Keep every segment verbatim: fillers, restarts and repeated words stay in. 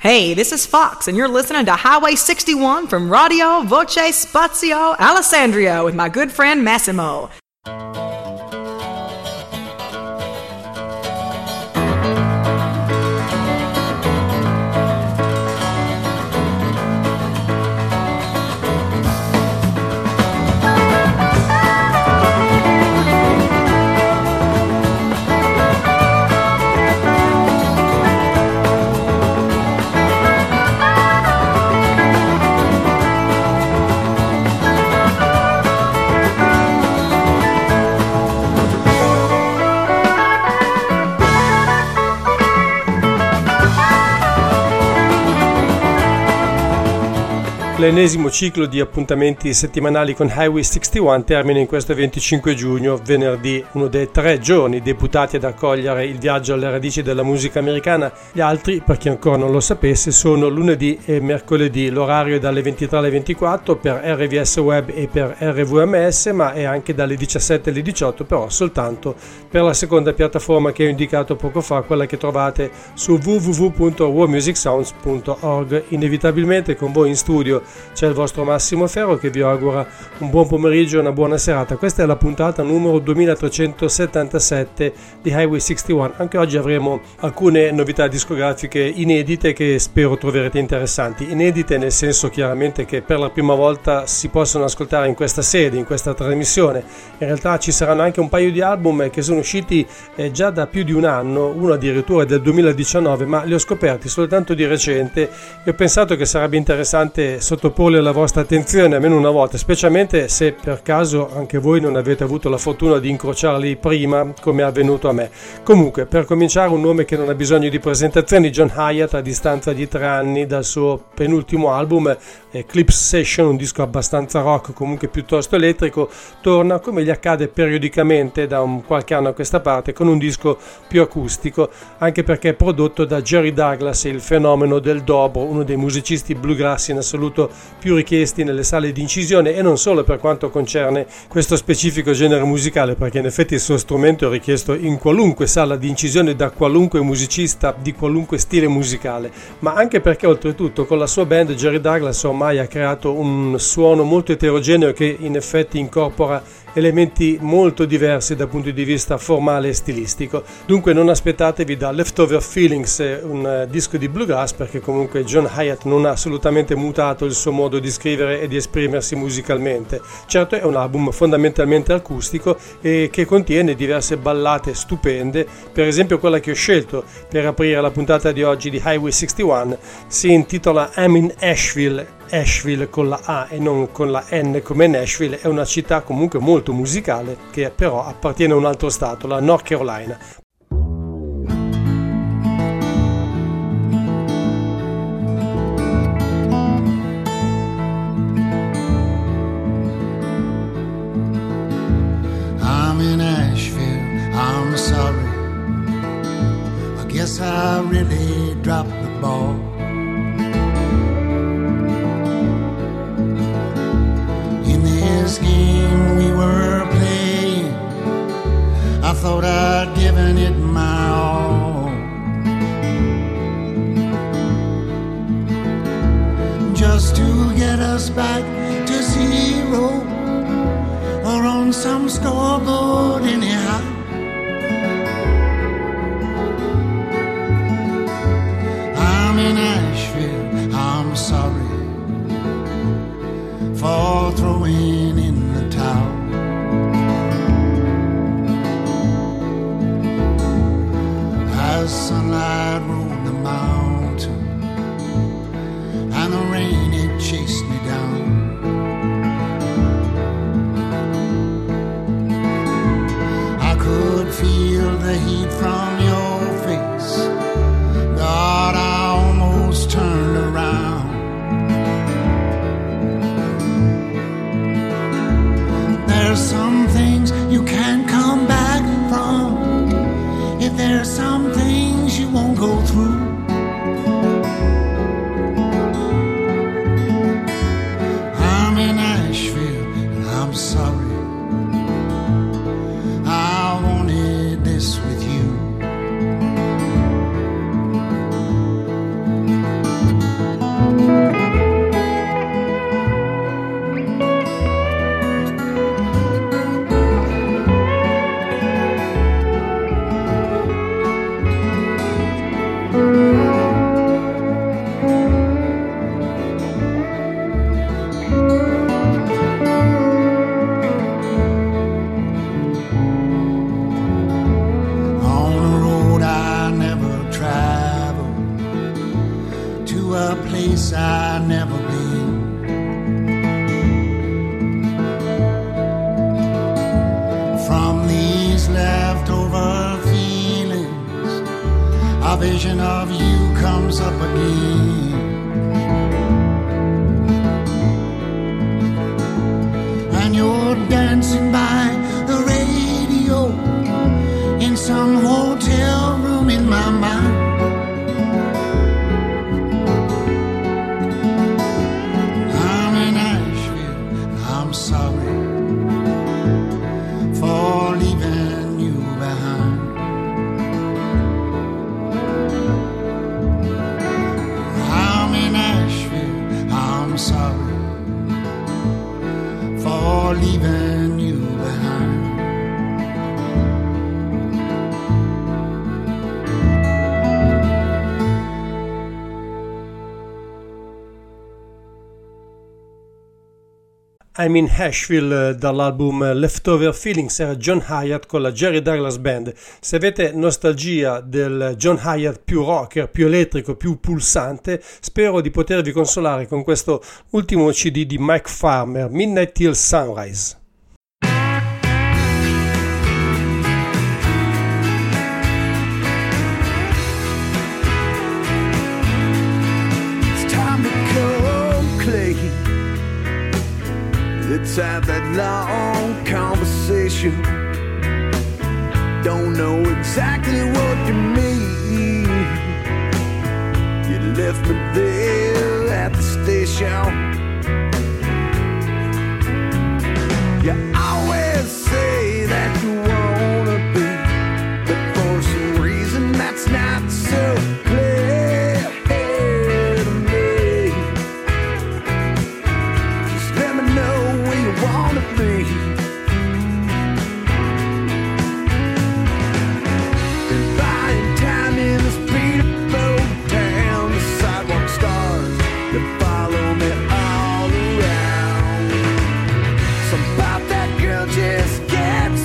Hey, this is Fox, and you're listening to Highway sixty-one from Radio Voce Spazio Alessandria with my good friend Massimo. L'ennesimo ciclo di appuntamenti settimanali con Highway sessantuno termina in questo venticinque giugno, venerdì, uno dei tre giorni deputati ad accogliere il viaggio alle radici della musica americana. Gli altri, per chi ancora non lo sapesse, sono lunedì e mercoledì. L'orario è dalle ventitré alle ventiquattro per R V S Web e per R V M S, ma è anche dalle diciassette alle diciotto, però soltanto per la seconda piattaforma che ho indicato poco fa, quella che trovate su w w w punto world music sounds punto org. Inevitabilmente con voi in studio c'è il vostro Massimo Ferro che vi augura un buon pomeriggio e una buona serata. Questa è la puntata numero duemilatrecentosettantasette di Highway sessantuno. Anche oggi avremo alcune novità discografiche inedite che spero troverete interessanti. Inedite nel senso chiaramente che per la prima volta si possono ascoltare in questa sede, in questa trasmissione. In realtà ci saranno anche un paio di album che sono usciti eh, già da più di un anno, uno addirittura del duemiladiciannove, ma li ho scoperti soltanto di recente e ho pensato che sarebbe interessante sottoporli alla vostra attenzione almeno una volta, specialmente se per caso anche voi non avete avuto la fortuna di incrociarli prima come è avvenuto a me. Comunque, per cominciare, un nome che non ha bisogno di presentazioni: John Hiatt, a distanza di tre anni dal suo penultimo album Eclipse Session, un disco abbastanza rock, comunque piuttosto elettrico, torna come gli accade periodicamente da un qualche anno a questa parte con un disco più acustico, anche perché è prodotto da Jerry Douglas, il fenomeno del dobro, uno dei musicisti bluegrass in assoluto più richiesti nelle sale di incisione, e non solo per quanto concerne questo specifico genere musicale, perché in effetti il suo strumento è richiesto in qualunque sala di incisione da qualunque musicista di qualunque stile musicale, ma anche perché oltretutto con la sua band Jerry Douglas ormai ha creato un suono molto eterogeneo che in effetti incorpora elementi molto diversi dal punto di vista formale e stilistico. Dunque non aspettatevi da Leftover Feelings un disco di bluegrass, perché comunque John Hiatt non ha assolutamente mutato il suo modo di scrivere e di esprimersi musicalmente. Certo, è un album fondamentalmente acustico e che contiene diverse ballate stupende. Per esempio quella che ho scelto per aprire la puntata di oggi di Highway sessantuno si intitola I'm in Asheville. Asheville con la A e non con la N come Nashville, è una città comunque molto musicale che però appartiene a un altro stato, la North Carolina. I'm in Asheville, I'm sorry, I guess I really dropped the ball. This game we were playing, I thought I'd given it my all. Just to get us back to zero, or on some scoreboard anyhow. I'm in Asheville, I'm sorry for throwing in the towel. As sunlight rolled the mountain and the rain it chased me down, I could a place I've never been. From these leftover feelings, a vision of you comes up again. And you're dancing by the radio in some hotel room in my mind. I'm in Nashville, I'm sorry for leaving you behind. I'm in Nashville, I'm sorry for leaving you behind. I'm in Nashville dall'album Leftover Feelings, era John Hiatt con la Jerry Douglas Band. Se avete nostalgia del John Hiatt più rocker, più elettrico, più pulsante, spero di potervi consolare con questo ultimo C D di Mike Farmer, Midnight Till Sunrise. Let's have that long conversation. Don't know exactly what you mean. You left me there at the station. You always say that you wanna be, but for some reason that's not so clear to me. Just let me know where you wanna be. Been buying time in this beautiful town. The sidewalk stars that follow me all around. Some about that girl just gets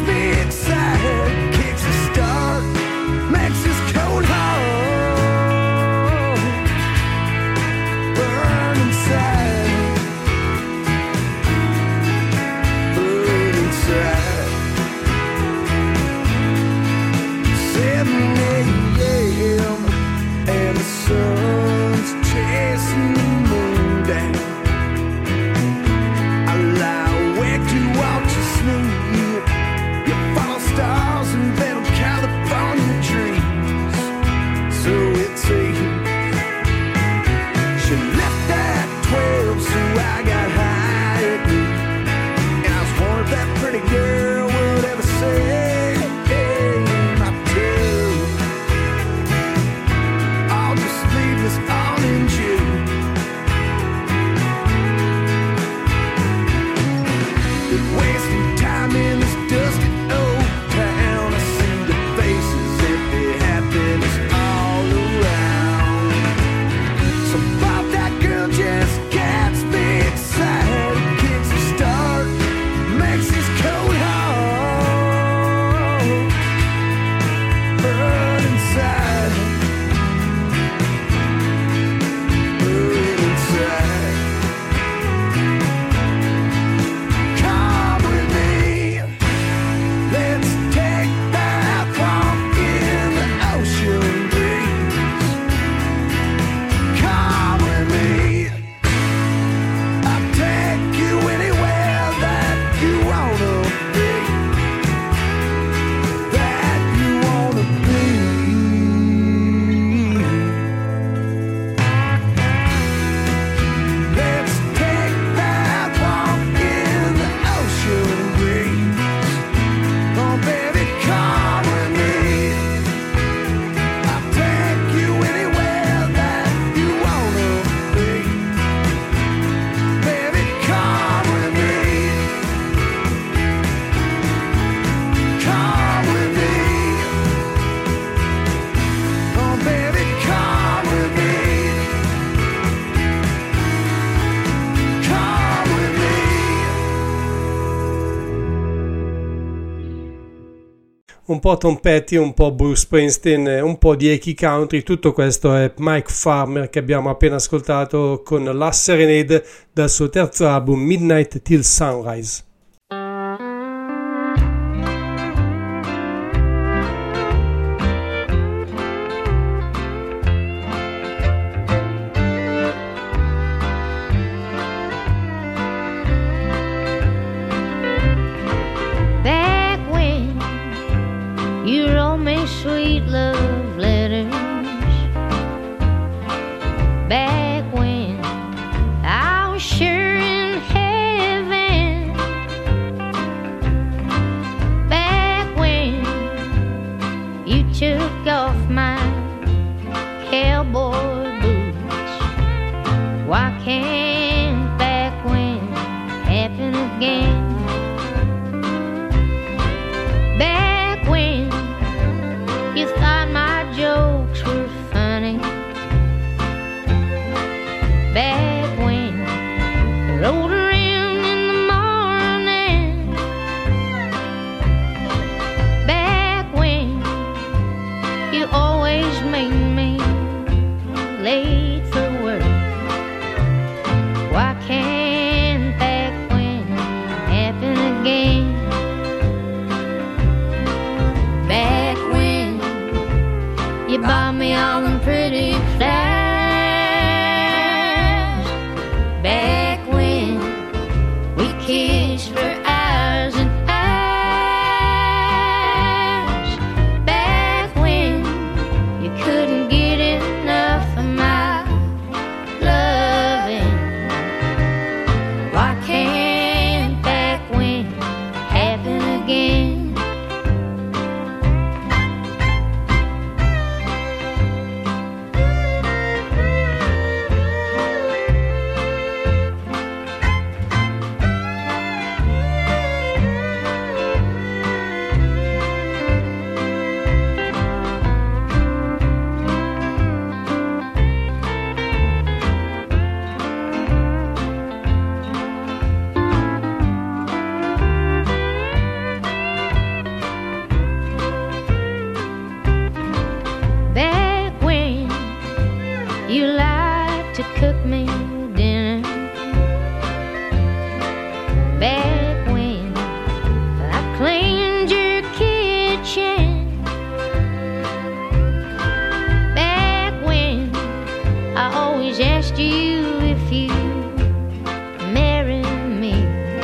un po' Tom Petty, un po' Bruce Springsteen, un po' di Echi Country. Tutto questo è Mike Farmer, che abbiamo appena ascoltato con Last Serenade dal suo terzo album Midnight Till Sunrise. Sweet love letters back when I was sure in heaven, back when you took off my cowboy boots. Why can't back when happen again? Back when you thought my jokes were funny, back when I rolled around in the morning, back when you always made me late for work. Why can't back when happen again? Back when you bought me all them pretty flowers, back when we kissed for hours and hours, back when you couldn't get enough of my loving. Why can't back when happen again? You like to cook me dinner, back when I cleaned your kitchen, back when I always asked you if you marry me.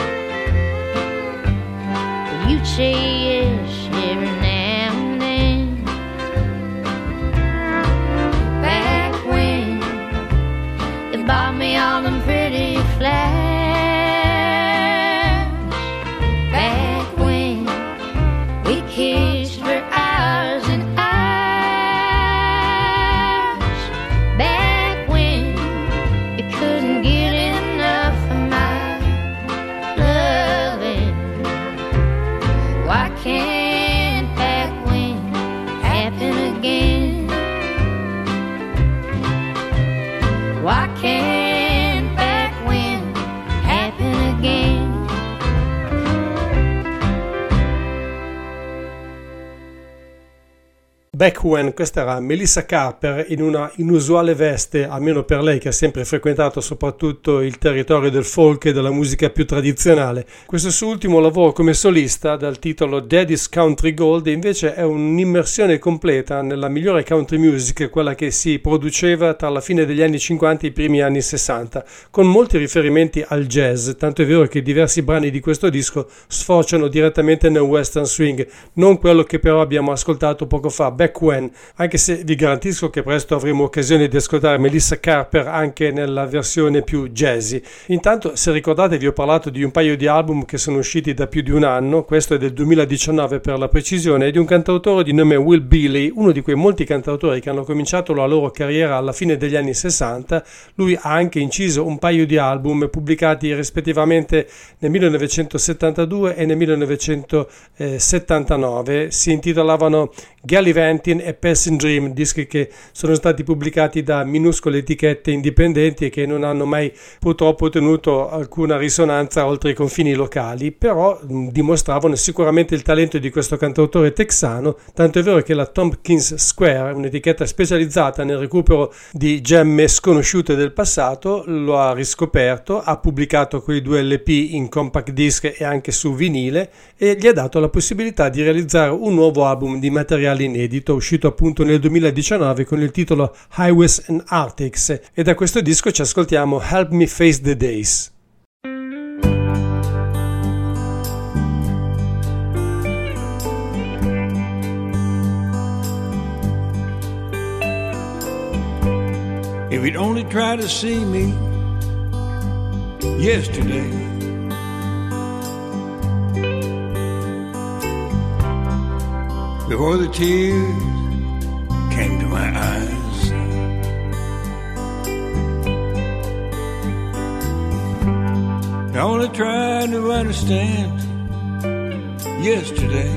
You'd say yes every now and then. Bought me all them pretty flowers, back when we kissed for hours and hours, back when you couldn't get enough of my loving. Why can't back when happen again? Why can't back when happen again? Back when, questa era Melissa Carper in una inusuale veste, almeno per lei che ha sempre frequentato soprattutto il territorio del folk e della musica più tradizionale. Questo suo ultimo lavoro come solista, dal titolo Daddy's Country Gold, invece è un'immersione completa nella migliore country music, quella che si produceva tra la fine degli anni cinquanta e i primi anni sessanta, con molti riferimenti al jazz, tanto è vero che diversi brani di questo disco sfociano direttamente nel western swing, non quello che però abbiamo ascoltato poco fa, Back When, anche se vi garantisco che presto avremo occasione di ascoltare Melissa Carper anche nella versione più jazzy. Intanto, se ricordate, vi ho parlato di un paio di album che sono usciti da più di un anno, questo è del duemiladiciannove per la precisione, di un cantautore di nome Will Bailey, uno di quei molti cantautori che hanno cominciato la loro carriera alla fine degli anni sessanta. Lui ha anche inciso un paio di album pubblicati rispettivamente nel millenovecentosettantadue e nel millenovecentosettantanove, si intitolavano Gallivant Canteen e Passing Dream, dischi che sono stati pubblicati da minuscole etichette indipendenti e che non hanno mai purtroppo ottenuto alcuna risonanza oltre i confini locali, però mh, dimostravano sicuramente il talento di questo cantautore texano, tanto è vero che la Tompkins Square, un'etichetta specializzata nel recupero di gemme sconosciute del passato, lo ha riscoperto, ha pubblicato quei due L P in compact disc e anche su vinile e gli ha dato la possibilità di realizzare un nuovo album di materiale inedito uscito appunto nel duemiladiciannove con il titolo Highways and Arctics, e da questo disco ci ascoltiamo Help Me Face the Days. If you'd only try to see me yesterday, before the tears came to my eyes, I only tried to understand yesterday.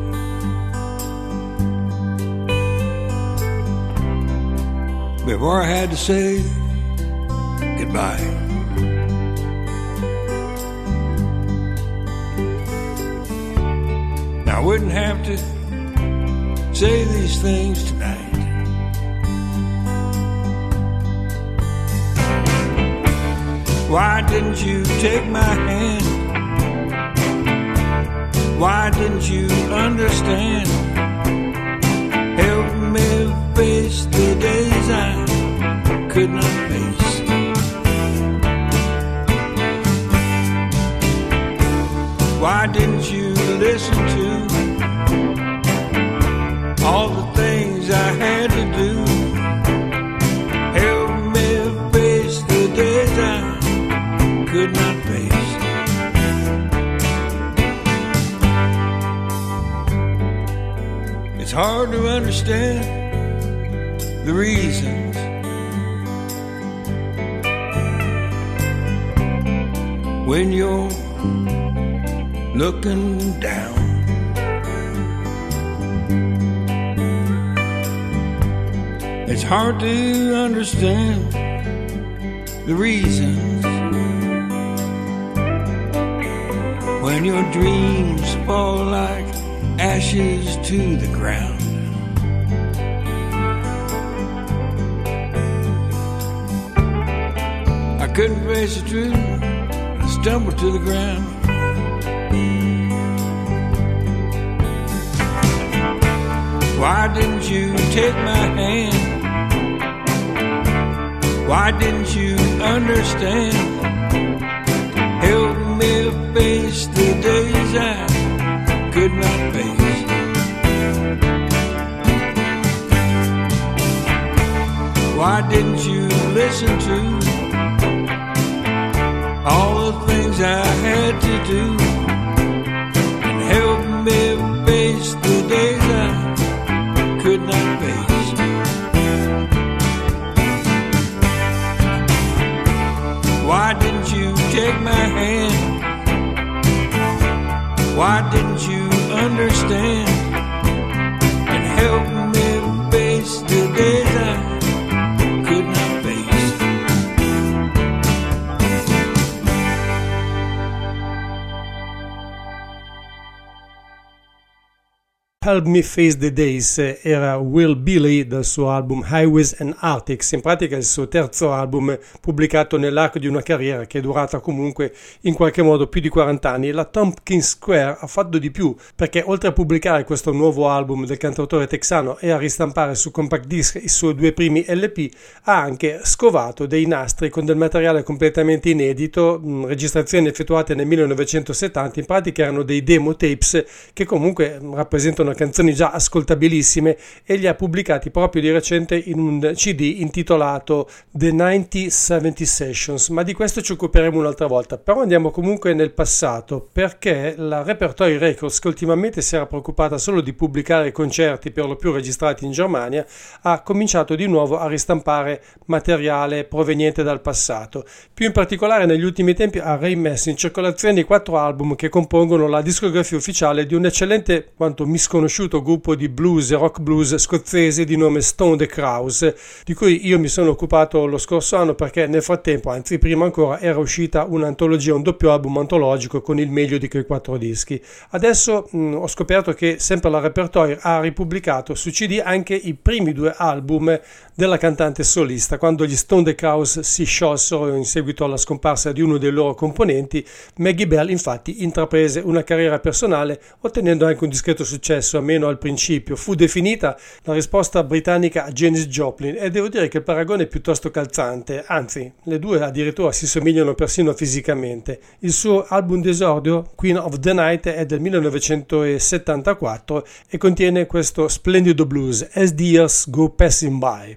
Before I had to say goodbye. Now I wouldn't have to say these things tonight. Why didn't you take my hand? Why didn't you understand? Help me face the days I could not face. Why didn't you listen to all the things I had to do? Help me face the days I could not face. It's hard to understand the reasons when you're looking down. It's hard to understand the reasons when your dreams fall like ashes to the ground. I couldn't face the truth, I stumbled to the ground. Why didn't you take my hand? Why didn't you understand? Help me face the days I could not face. Why didn't you listen to all the things I had to do and help me face the days I could not face? Why didn't you take my hand? Why didn't you understand and help me face the days I could not face? Help Me Face the Days era Will Billy dal suo album Highways and Arctics, in pratica il suo terzo album pubblicato nell'arco di una carriera che è durata comunque in qualche modo più di quaranta anni. La Tompkins Square ha fatto di più, perché oltre a pubblicare questo nuovo album del cantautore texano e a ristampare su compact disc i suoi due primi L P, ha anche scovato dei nastri con del materiale completamente inedito, mh, registrazioni effettuate nel millenovecentosettanta, in pratica erano dei demo tapes che comunque rappresentano canzoni già ascoltabilissime, e li ha pubblicati proprio di recente in un C D intitolato The novanta settanta Sessions, ma di questo ci occuperemo un'altra volta. Però andiamo comunque nel passato, perché la Repertory Records, che ultimamente si era preoccupata solo di pubblicare concerti per lo più registrati in Germania, ha cominciato di nuovo a ristampare materiale proveniente dal passato. Più in particolare negli ultimi tempi ha rimesso in circolazione i quattro album che compongono la discografia ufficiale di un eccellente quanto misconosciuto sconosciuto gruppo di blues e rock blues scozzese di nome Stone the Crows, di cui io mi sono occupato lo scorso anno perché nel frattempo, anzi prima ancora, era uscita un'antologia, un doppio album antologico con il meglio di quei quattro dischi. Adesso mh, ho scoperto che sempre la Repertoire ha ripubblicato su C D anche i primi due album della cantante solista, quando gli Stone the Crows si sciolsero in seguito alla scomparsa di uno dei loro componenti. Maggie Bell infatti intraprese una carriera personale ottenendo anche un discreto successo, almeno al principio. Fu definita la risposta britannica a Janis Joplin e devo dire che il paragone è piuttosto calzante, anzi le due addirittura si somigliano persino fisicamente. Il suo album d'esordio, Queen of the Night, è del millenovecentosettantaquattro e contiene questo splendido blues, As the Years Go Passing By.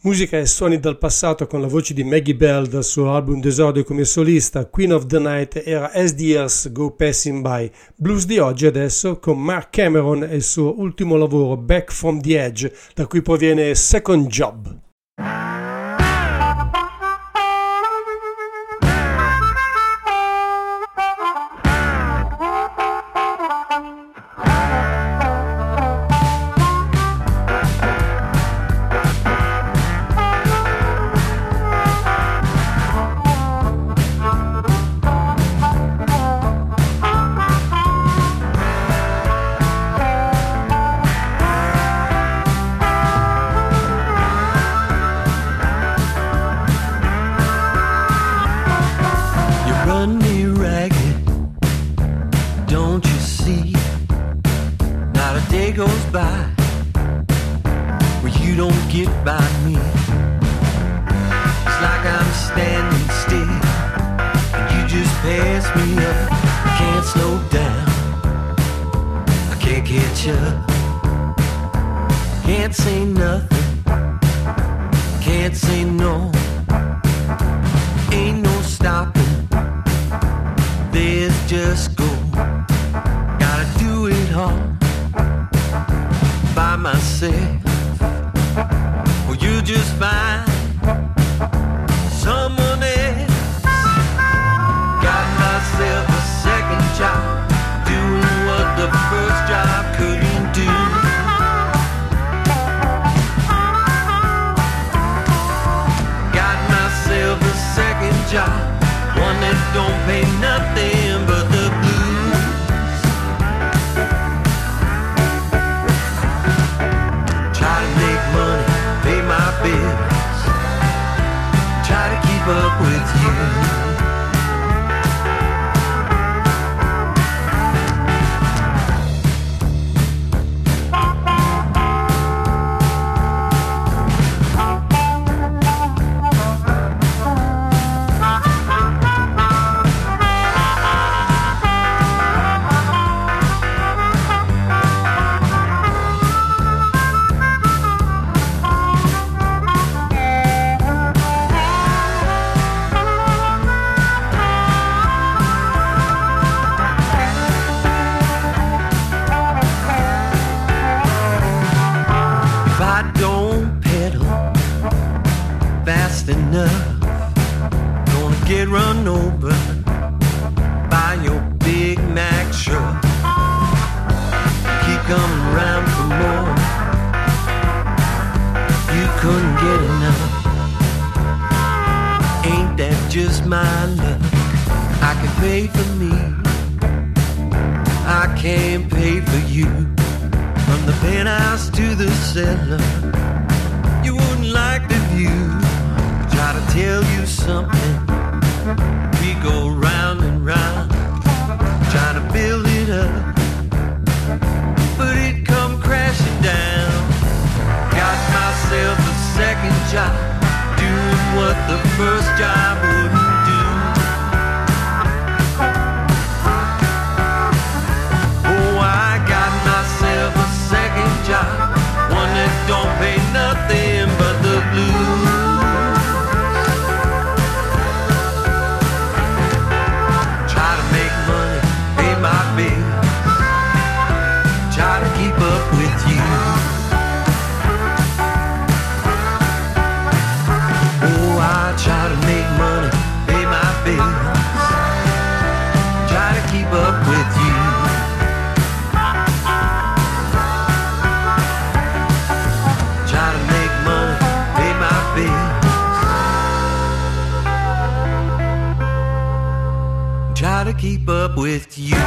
Musica e suoni dal passato con la voce di Maggie Bell dal suo album d'esordio come solista. Queen of the Night era As the Years Go Passing By. Blues di oggi adesso con Mark Cameron e il suo ultimo lavoro Back from the Edge, da cui proviene Second Job. Keep up with you.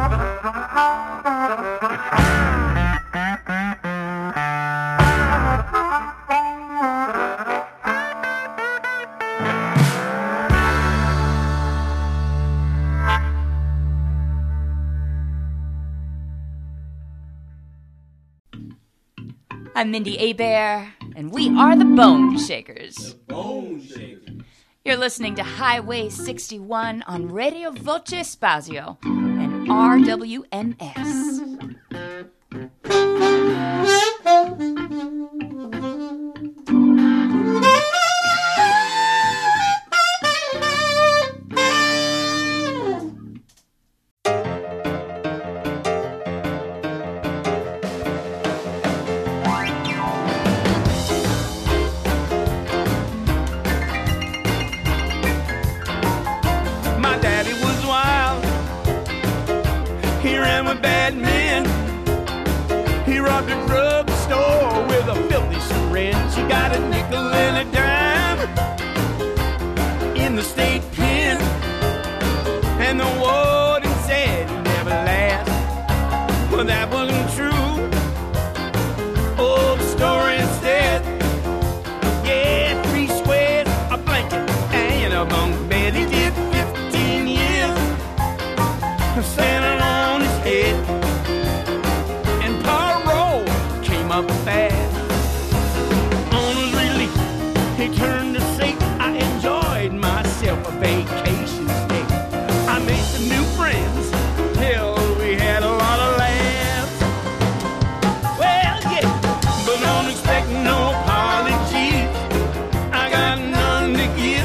I'm Mindy Abair, and we are the Bone Shakers. The Bone Shakers. You're listening to Highway sixty-one on Radio Voce Spazio and R W M S. a bad man. He robbed a drugstore with a filthy syringe. He got a nickel and a dime in the state pen, and the warden said he'd never last. Well, that wasn't true. Oh, the story instead. Yeah, three squares, a blanket, and a bunk bed. He did fifteen years standing on his head, and parole came up fast. On his release, he turned to say, I enjoyed myself a vacation stay. I made some new friends. Hell, we had a lot of laughs. Well, yeah, but don't expect no apologies. I got none to give.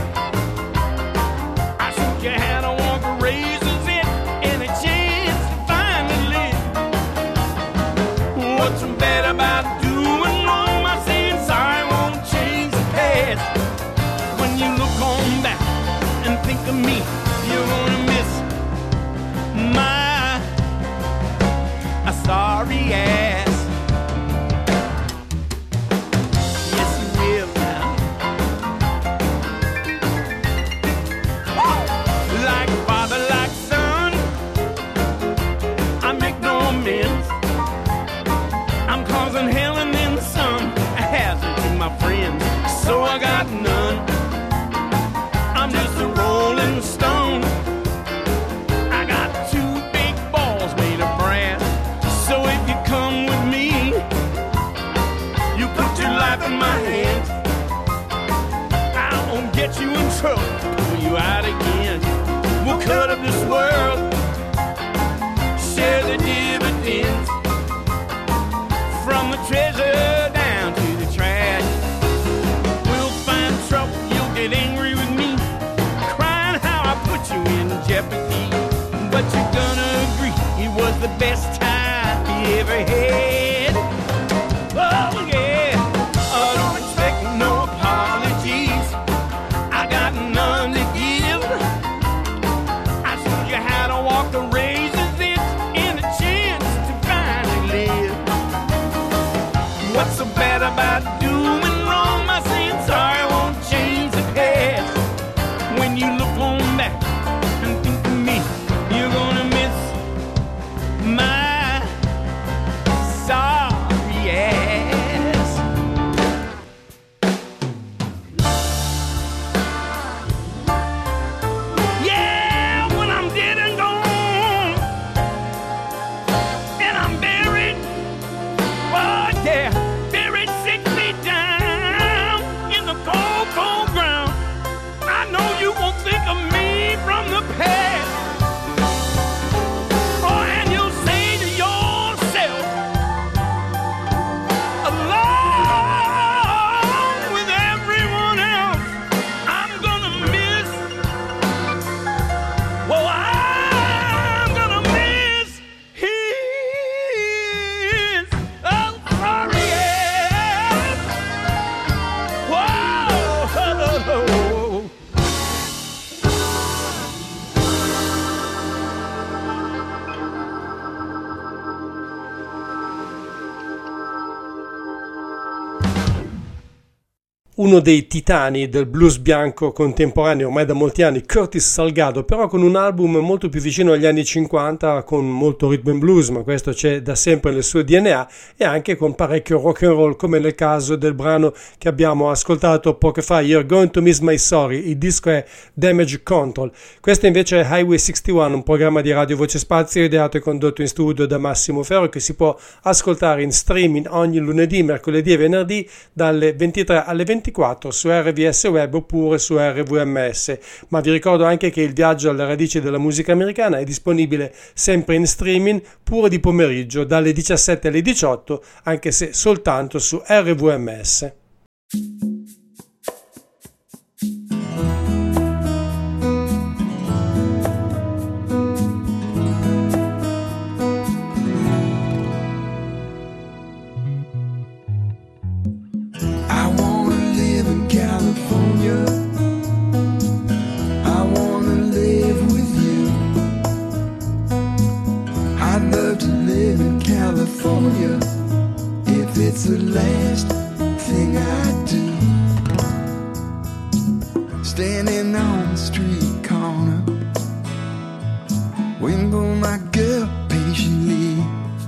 I shoot your hat, I walk a razor's edge, and a chance to finally live. What's so bad about doing wrong? My saying sorry won't change the past. When you look on back and think of me, you're gonna miss my a sorry ass. Yes, you will now. Like father, like son, I make no amends. I'm causing hell and then some, a hazard to my friends, so I got none. I'm just a rolling stone. I got two big balls made of brass. So if you come with me, you put your life in my hands. I won't get you in trouble, pull you out again. We'll cut up this world, share the dividends, from the treasure down to the trash. We'll find trouble, you'll get angry with me, crying how I put you in jeopardy. But you're gonna agree it was the best time you ever had. Oh yeah, I don't expect no apologies. I got none to give. I showed you how to walk the razor's edge and a chance to finally live. What's so bad about doing wrong? My saying sorry won't change the past. When you look on back and think of me, you're gonna miss my sorry ass. Yeah, when I'm dead and gone, and I'm buried, oh yeah, buried six feet down in the cold, cold ground, I know you won't think of me from the past. Oh, and you'll say to yourself, along with everyone else, I'm gonna miss, well, I'm gonna miss his, oh, sorry ass. Whoa. Uno dei titani del blues bianco contemporaneo ormai da molti anni, Curtis Salgado, però con un album molto più vicino agli anni cinquanta, con molto rhythm and blues, ma questo c'è da sempre nel suo D N A, e anche con parecchio rock and roll, come nel caso del brano che abbiamo ascoltato poco fa, You're Going to Miss My Sorry. Il disco è Damage Control. Questo invece è Highway sessantuno, un programma di Radio Voce Spazio ideato e condotto in studio da Massimo Ferro, che si può ascoltare in streaming ogni lunedì, mercoledì e venerdì dalle ventitré alle ventiquattro su R V S Web oppure su R V M S. Ma vi ricordo anche che il viaggio alle radici della musica americana è disponibile sempre in streaming pure di pomeriggio dalle diciassette alle diciotto, anche se soltanto su R V M S. I'd love to standing on the street corner, waiting for my girl patiently.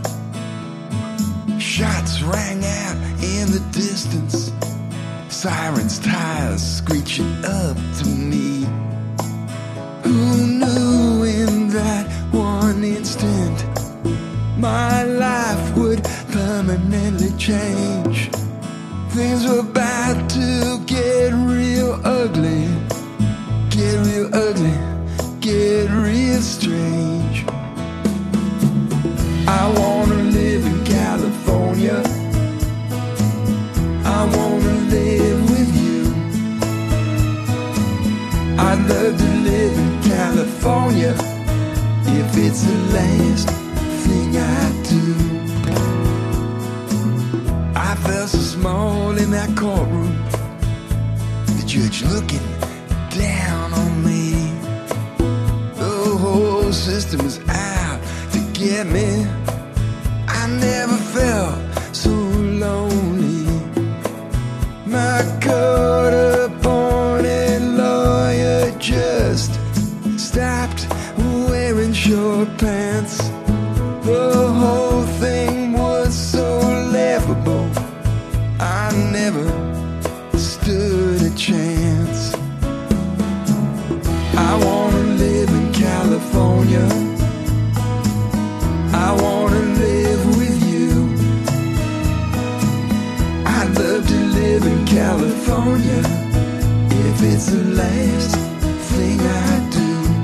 Shots rang out in the distance, sirens' tires screeching up to me. Who knew in that one instant my life would permanently change? Things were about to get real ugly, get real ugly, get real strange. I wanna live in California, I wanna live with you. I'd love to live in California if it's the last thing I do. I felt so small in that courtroom, the judge looking down on me. The whole system is out to get me. I never felt so lonely. My court-appointed lawyer just stopped wearing short pants. The whole thing was so laughable, I never stood a chance. I wanna live in California, I wanna live with you. I'd love to live in California if it's the last thing I do.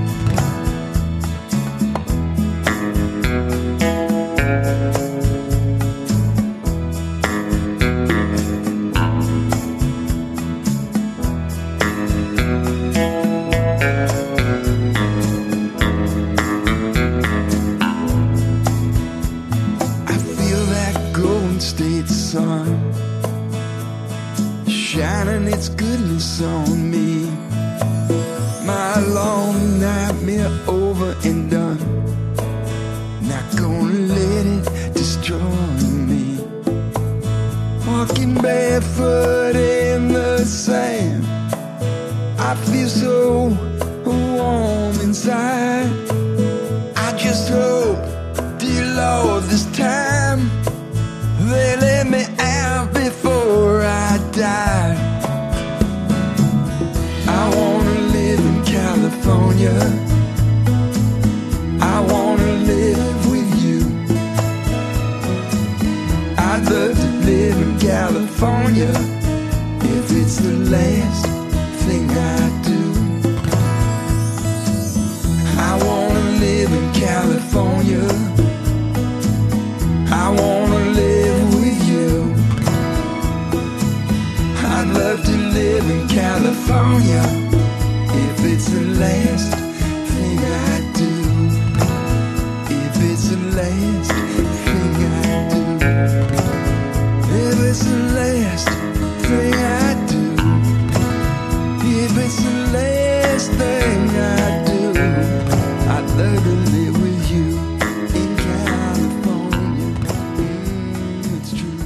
Shining its goodness on me. My long nightmare over and done, not gonna let it destroy me. Walking barefoot in the sand, I feel so warm inside. I just hope, dear Lord, this time they let me out before I die. I wanna live in California, I wanna live with you. I'd love to live in California if it's the last thing I do. I wanna live in California, I wanna live with you. I'd love to live in California if it's the last thing I do. If it's the last thing I do. If it's the last thing I do. If it's the last thing I do. I'd love to live with you in California. Mm, it's true.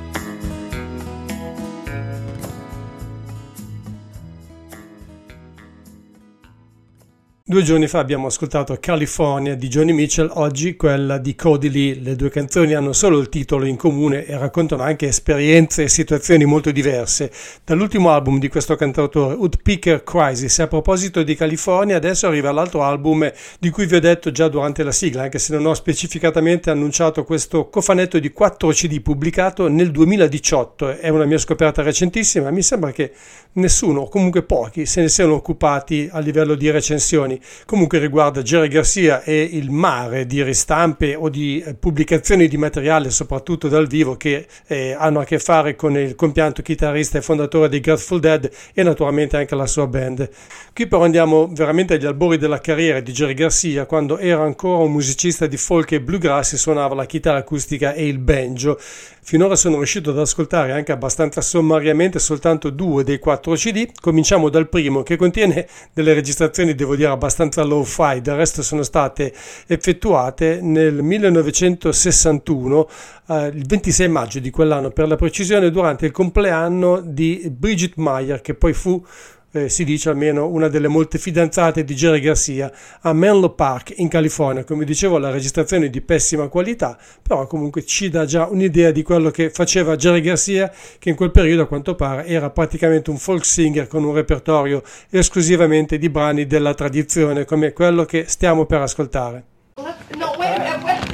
Due giorni fa abbiamo ascoltato California di Joni Mitchell, oggi quella di Cody Lee. Le due canzoni hanno solo il titolo in comune e raccontano anche esperienze e situazioni molto diverse. Dall'ultimo album di questo cantautore, Woodpecker Crisis. A proposito di California, adesso arriva l'altro album di cui vi ho detto già durante la sigla, anche se non ho specificatamente annunciato questo cofanetto di quattro C D pubblicato nel duemiladiciotto. È una mia scoperta recentissima, mi sembra che nessuno, o comunque pochi, se ne siano occupati a livello di recensioni. Comunque riguarda Jerry Garcia e il mare di ristampe o di eh, pubblicazioni di materiale, soprattutto dal vivo, che eh, hanno a che fare con il compianto chitarrista e fondatore dei Grateful Dead e naturalmente anche la sua band. Qui però andiamo veramente agli albori della carriera di Jerry Garcia, quando era ancora un musicista di folk e bluegrass e suonava la chitarra acustica e il banjo. Finora sono riuscito ad ascoltare anche abbastanza sommariamente soltanto due dei quattro C D. Cominciamo dal primo, che contiene delle registrazioni, devo dire, abbastanza low-fi, del resto sono state effettuate nel millenovecentosessantuno, eh, il ventisei maggio di quell'anno per la precisione, durante il compleanno di Bridget Mayer, che poi fu eh, si dice almeno una delle molte fidanzate di Jerry Garcia, a Menlo Park in California. Come dicevo, la registrazione è di pessima qualità, però comunque ci dà già un'idea di quello che faceva Jerry Garcia, che in quel periodo a quanto pare era praticamente un folk singer con un repertorio esclusivamente di brani della tradizione, come quello che stiamo per ascoltare. No, wait a minute, wait.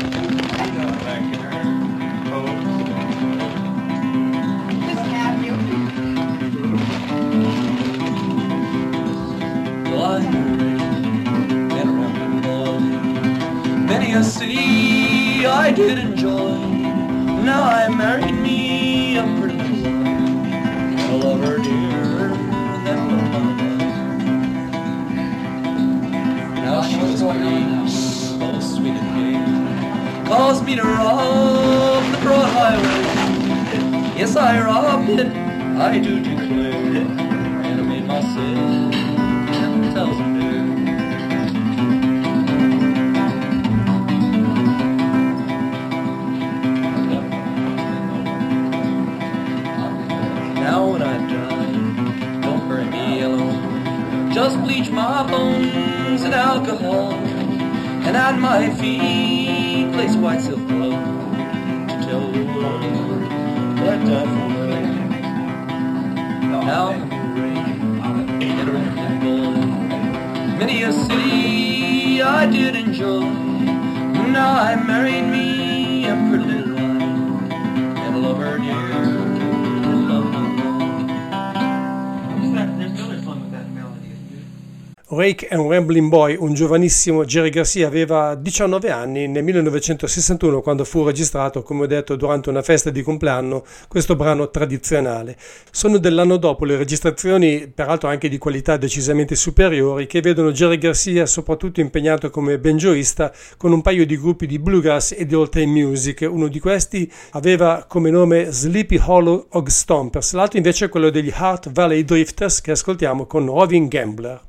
Many a city I did enjoy. Now I married me a pretty woman. I love her dearer than my life. Now she's pretty, so sweet and gay. Calls me to rob the broad highway. Yes, I robbed it, I do declare. And I made myself ten thousand days. Just bleach my bones in alcohol, and at my feet place white silk glove to tell the world that I died for rain. Now I'm a rambling boy. Many a city I did enjoy. Now I married me a pretty little wife, and I love her dear. Rake and Rambling Boy, un giovanissimo Jerry Garcia, aveva diciannove anni nel millenovecentosessantuno quando fu registrato, come ho detto, durante una festa di compleanno, questo brano tradizionale. Sono dell'anno dopo le registrazioni, peraltro anche di qualità decisamente superiori, che vedono Jerry Garcia soprattutto impegnato come banjoista con un paio di gruppi di bluegrass e di old time music. Uno di questi aveva come nome Sleepy Hollow Hog Stompers, l'altro invece è quello degli Heart Valley Drifters, che ascoltiamo con Roving Gambler.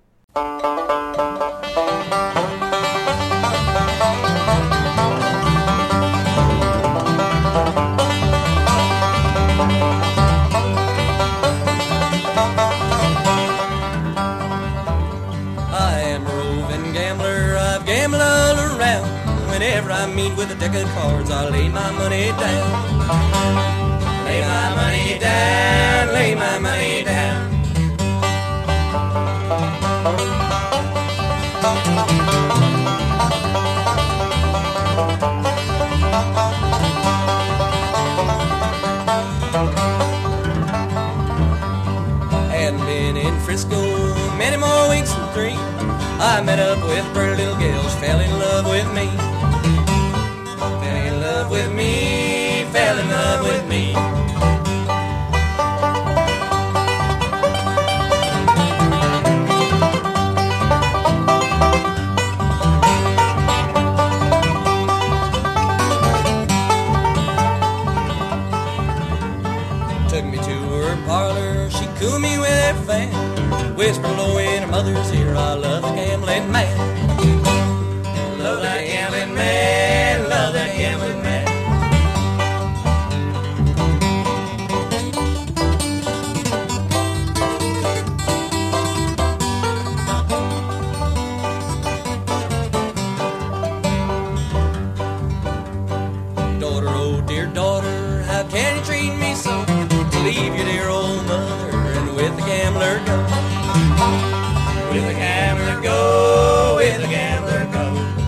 Whenever I meet with a deck of cards, I lay my money down. Lay my money down, lay my money down. Hadn't been in Frisco many more weeks than three. I met up with a pretty little girl, she fell in love with me. Fell in love with me, fell in love with me. Took me to her parlor, she cooled me with her fan. Whispered low in her mother's ear, I love the gambling man. Love that gambling man, love that gambling man. Daughter, oh dear daughter, how can you treat me so? Leave your dear old mother and with the gambler go. With the gambler go, with the gambler go.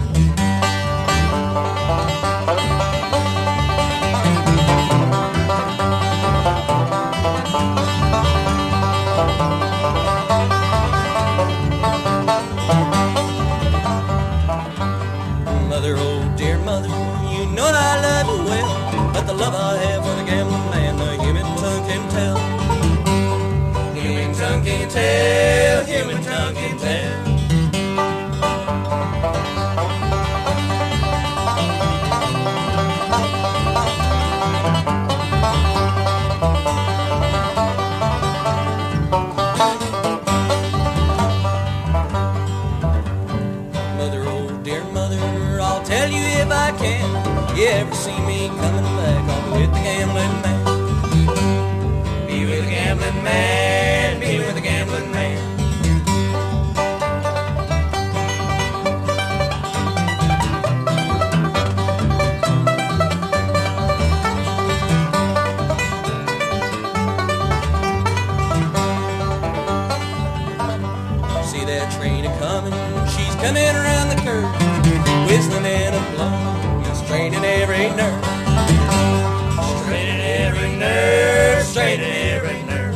Mother, oh dear mother, you know that I love you well, but the love I have for the gambling man, the human tongue can tell. Human tongue can tell, human tongue can tell. Mother, oh dear mother, I'll tell you if I can. You ever see me coming back, I'll be with the gambling man. Be with the gambling man, be with the gambling man. see that train a-comin'. She's comin' around the curve, whistling and a-blowin', straining every nerve. Straining every nerve, straining every nerve.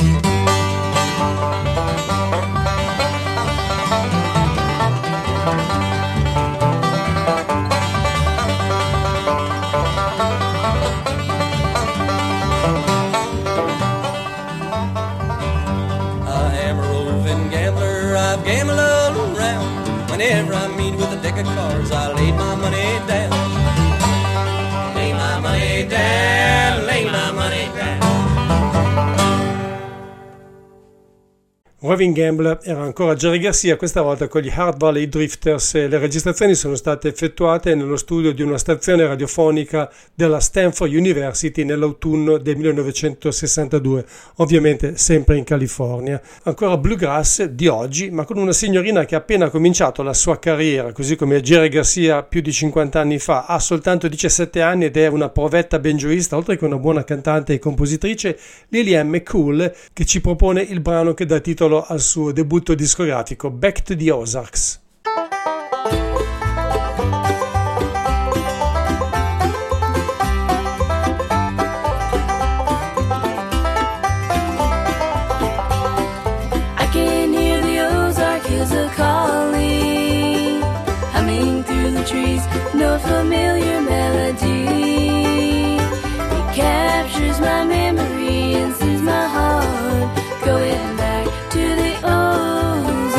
Gamble all around. Whenever I meet with a deck of cards, I lay my money down. Lay my money down, lay my money down. Roving Gambler era ancora Jerry Garcia, questa volta con gli Hard Valley Drifters. Le registrazioni sono state effettuate nello studio di una stazione radiofonica della Stanford University nell'autunno del millenovecentosessantadue, ovviamente sempre in California. Ancora bluegrass di oggi, ma con una signorina che ha appena cominciato la sua carriera, così come Jerry Garcia più di cinquanta anni fa. Ha soltanto diciassette anni ed è una provetta banjoista, oltre che una buona cantante e compositrice, Lillian McCool, che ci propone il brano che dà titolo al suo debutto discografico, Back to the Ozarks. I can hear the Ozark hills a-calling, humming through the trees, no familiar melody. It captures my memory and soothes my heart, going back to the Ozarks.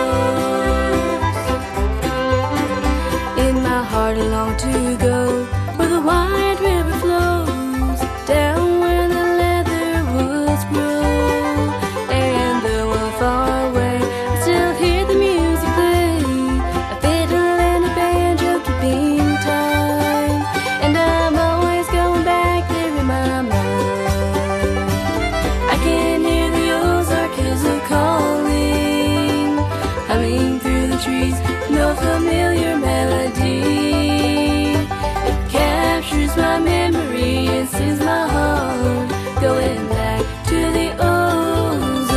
In my heart I long to go where the wide river flows, down where the leather woods grow. And though I'm far away, I still hear the music play, a fiddle and a banjo keeping time. And I'm always going back there in my mind. I can hear the Ozark hills a-calling, humming through the trees, no familiar melody. It captures my memory and soothes my heart, going back to the Ozarks.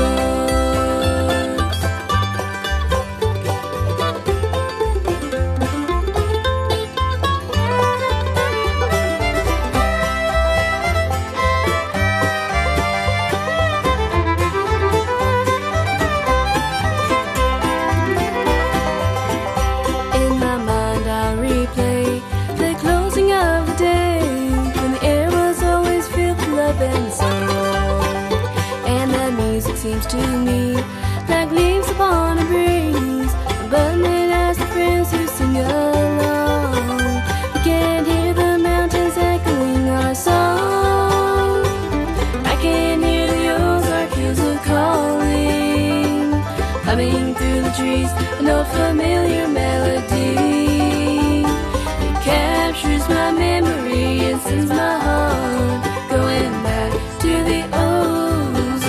In my mind I replay the closing of the day, when the air was always filled with love and song. And that music seems to me like leaves upon a breeze, abundant as the friends who sing along. We can hear the mountains echoing our song. I can hear the Ozark hills a-calling, humming through the trees, no familiar melody. It captures my memory and sends my heart, going back to the Ozarks.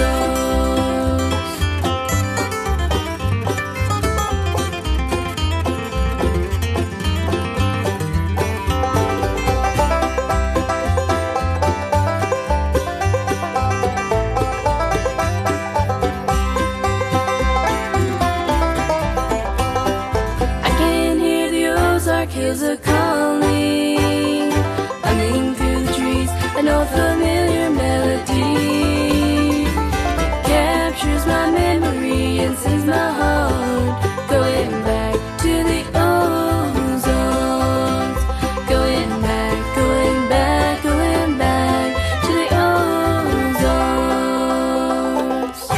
I can hear the Ozark hills a-calling, humming through the trees, a no familiar melody. It captures my memory and sends my heart, going back to the Ozarks. Going back, going back, going back to the Ozarks.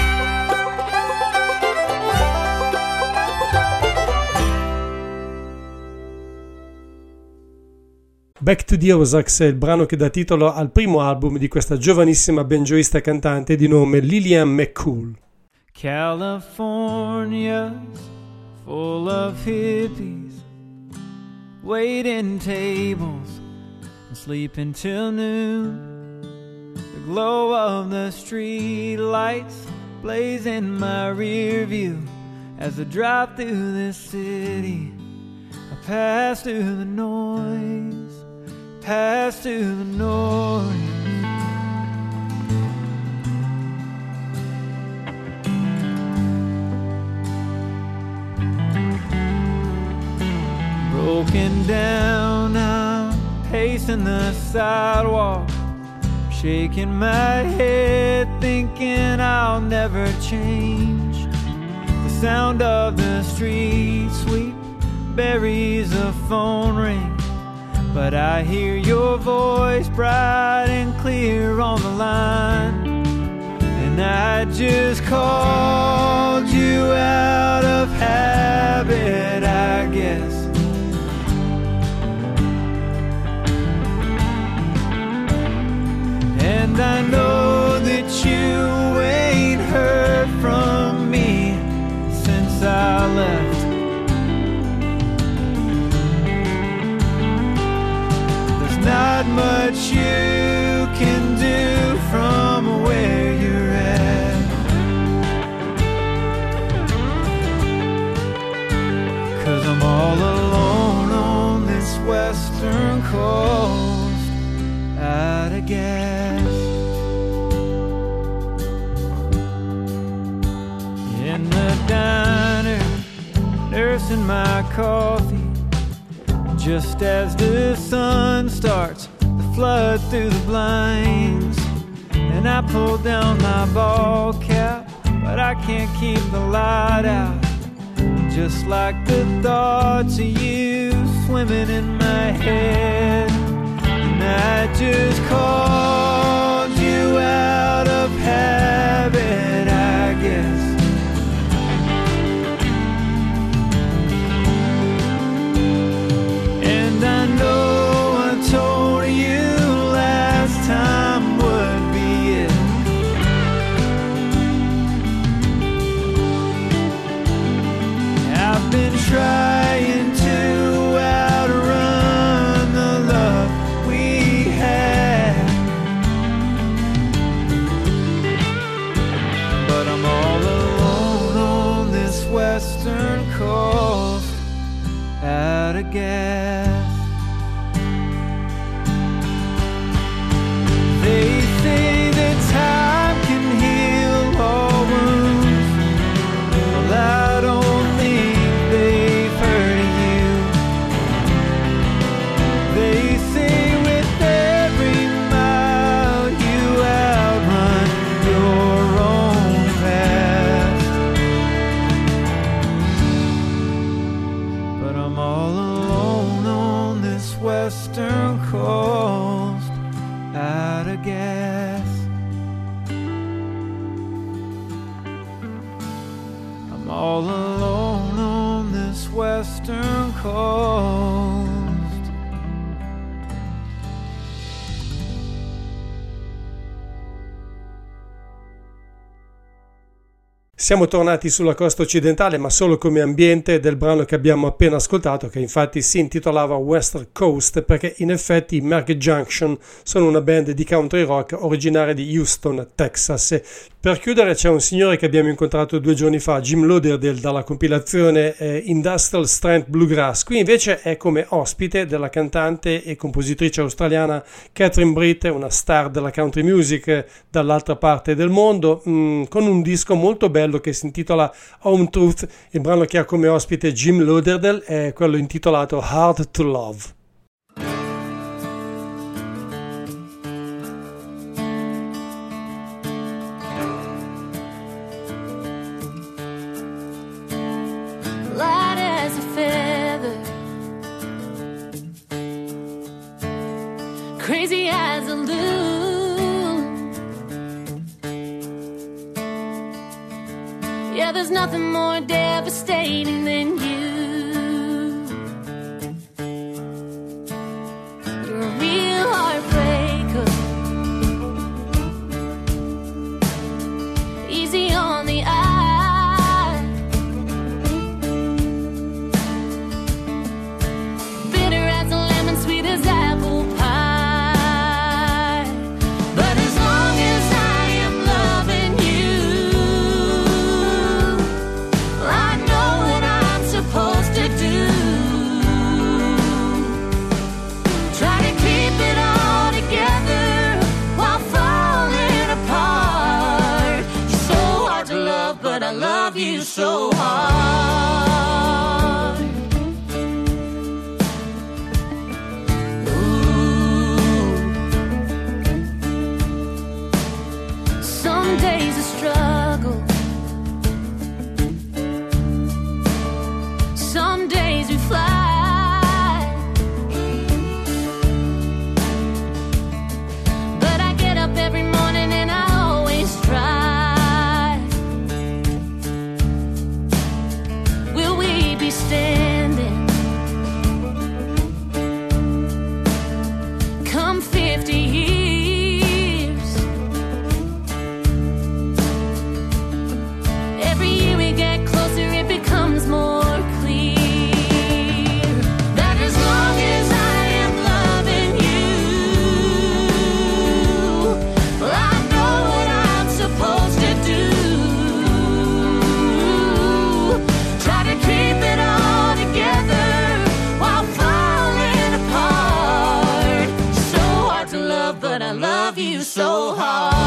Back to the Ozarks è il brano che dà titolo al primo album di questa giovanissima banjoista cantante di nome Lillian McCool. California's full of hippies, waiting tables and sleeping till noon. The glow of the street lights blaze in my rear view as I drive through this city. I pass through the noise, pass through the noise. broken down, I'm pacing the sidewalk, shaking my head, thinking I'll never change. The sound of the street sweep buries a phone ring, but I hear your voice bright and clear on the line. And I just called you out of habit, I guess. And I know that you ain't heard from me since I left. There's not much you can do from where you're at, 'cause I'm all alone on this western coast, out of gas. In the diner, nursing my coffee, just as the sun starts to flood through the blinds. And I pull down my ball cap, but I can't keep the light out. Just like the thoughts of you swimming in my head. And I just called you out of habit, I guess. And I know I told you last time would be it. I've been trying to outrun the love we had, but I'm all alone on this western coast, out of gas. They say that time can heal all wounds. Well, I don't think they've heard of you. They say with every mile you outrun your own past. But I'm all alone on this western coast, out of gas. I'm all alone on this western coast. Siamo tornati sulla costa occidentale, ma solo come ambiente del brano che abbiamo appena ascoltato, che infatti si intitolava Western Coast, perché in effetti i Market Junction sono una band di country rock originaria di Houston, Texas. E per chiudere c'è un signore che abbiamo incontrato due giorni fa, Jim Lauderdale, dalla compilazione eh, Industrial Strength Bluegrass. Qui invece è come ospite della cantante e compositrice australiana Catherine Britt, una star della country music eh, dall'altra parte del mondo, mh, con un disco molto bello che si intitola Home Truth. Il brano che ha come ospite Jim Lauderdale è quello intitolato Hard to Love. Light as a feather, crazy as a loon. Yeah, there's nothing more devastating than you. You're a real heartbreaker, easy on the eye, bitter as a lemon, sweet as apple pie. But as long as I am loving you, I know that I'm supposed be standing. Come fifty years, every year we get closer, it becomes more clear that as long as I am loving you, well, I know what I'm supposed to do. Try to keep it all together while falling apart. So hard to love, but I love you so hard.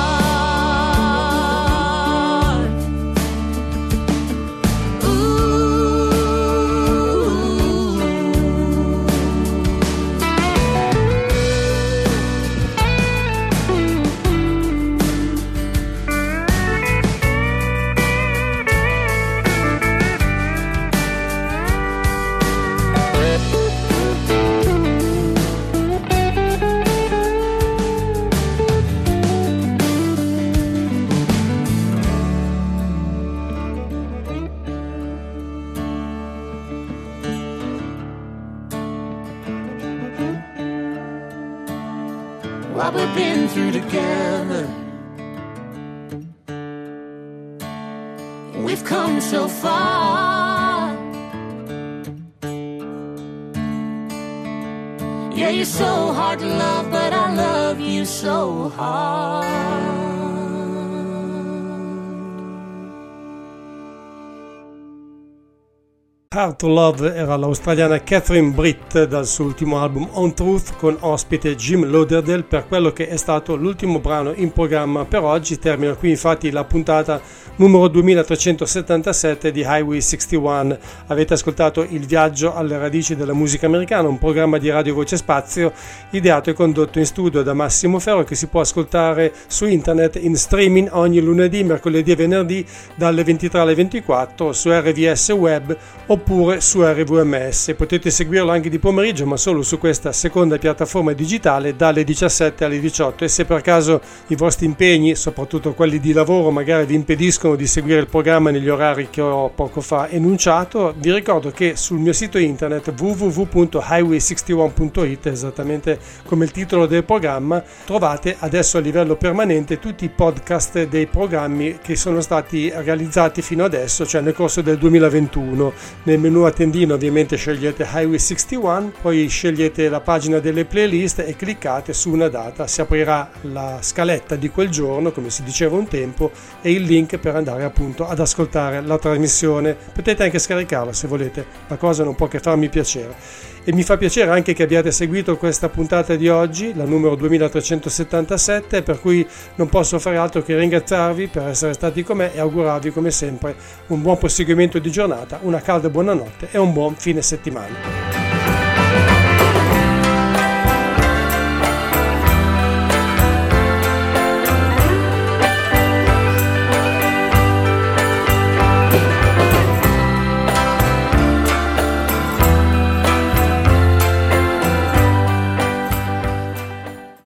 What we've been through together, we've come so far. Yeah, you're so hard to love, but I love you so hard. Hard to Love era l'australiana Catherine Britt dal suo ultimo album On Truth, con ospite Jim Lauderdale per quello che è stato l'ultimo brano in programma per oggi. Termina qui infatti la puntata numero duemilatrecentosettantasette di Highway sessantuno. Avete ascoltato Il viaggio alle radici della musica americana, un programma di Radio Voce Spazio ideato e condotto in studio da Massimo Ferro, che si può ascoltare su internet in streaming ogni lunedì, mercoledì e venerdì dalle ventitré alle ventiquattro su R V S Web oppure su R V M S. Potete seguirlo anche di pomeriggio, ma solo su questa seconda piattaforma digitale dalle diciassette alle diciotto. E se per caso i vostri impegni, soprattutto quelli di lavoro, magari vi impediscono di seguire il programma negli orari che ho poco fa enunciato, vi ricordo che sul mio sito internet w w w punto highway sessantuno punto it, esattamente come il titolo del programma, trovate adesso a livello permanente tutti i podcast dei programmi che sono stati realizzati fino adesso, cioè nel corso del duemilaventuno. Nel menu a tendino ovviamente scegliete Highway sessantuno, poi scegliete la pagina delle playlist e cliccate su una data. Si aprirà la scaletta di quel giorno, come si diceva un tempo, e il link per andare appunto ad ascoltare la trasmissione. Potete anche scaricarla se volete, la cosa non può che farmi piacere. E mi fa piacere anche che abbiate seguito questa puntata di oggi, la numero duemilatrecentosettantasette, per cui non posso fare altro che ringraziarvi per essere stati con me e augurarvi come sempre un buon proseguimento di giornata, una calda buonanotte e un buon fine settimana.